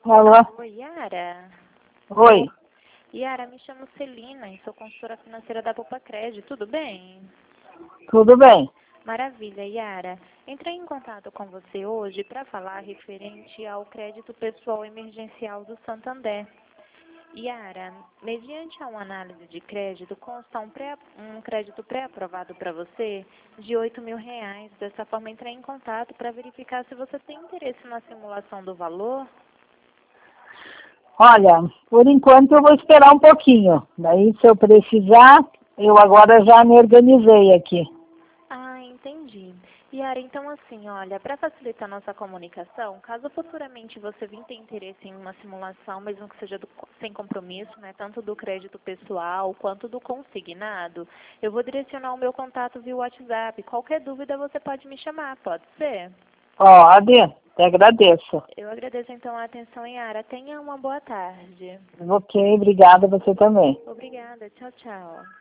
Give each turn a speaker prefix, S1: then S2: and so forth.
S1: Alô?
S2: Oi, Yara.
S1: Oi,
S2: Yara, me chamo Celina e sou consultora financeira da Poupa Crédito. Tudo bem?
S1: tudo bem?
S2: Maravilha, Yara. Entrei em contato com você hoje para falar referente ao crédito pessoal emergencial do Santander. Yara, mediante a uma análise de crédito, consta um crédito pré-aprovado para você de R$ 8.000. Dessa forma, entrei em contato para verificar se você tem interesse na simulação do valor.
S1: Olha, por enquanto eu vou esperar um pouquinho. Daí, se eu precisar, eu agora já me organizei aqui.
S2: Ah, entendi. Yara, então assim, olha, para facilitar nossa comunicação, caso futuramente você vir ter interesse em uma simulação, mesmo que seja sem compromisso, né, tanto do crédito pessoal quanto do consignado, eu vou direcionar o meu contato via WhatsApp. Qualquer dúvida você pode me chamar, pode ser?
S1: Pode, te agradeço.
S2: Eu agradeço então a atenção, Yara. Tenha uma boa tarde.
S1: Ok, obrigada você também.
S2: Obrigada. Tchau, tchau.